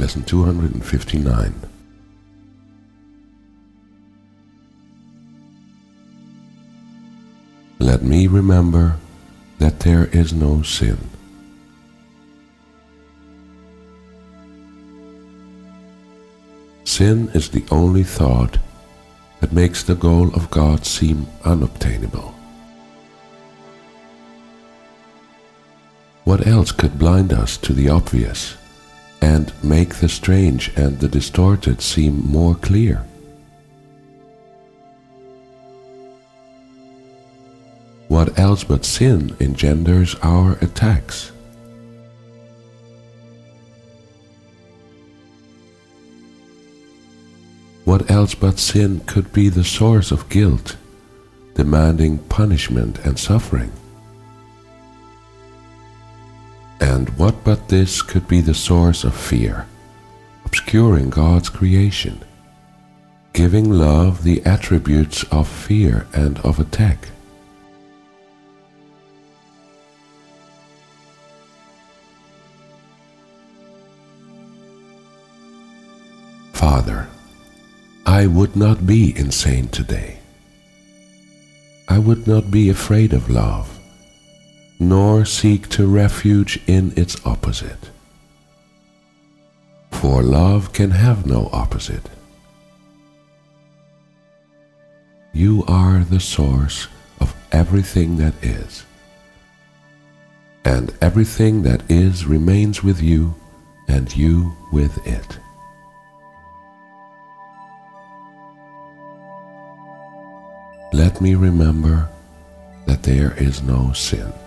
Lesson 259. Let me remember that there is no sin. Sin is the only thought that makes the goal of God seem unobtainable. What else could blind us to the obvious and make the strange and the distorted seem more clear? What else but sin engenders our attacks? What else but sin could be the source of guilt, demanding punishment and suffering? And what but this could be the source of fear, obscuring God's creation, giving love the attributes of fear and of attack? Father, I would not be insane today. I would not be afraid of love, nor seek to refuge in its opposite. For love can have no opposite. You are the source of everything that is, and everything that is remains with you, and you with it. Let me remember that there is no sin.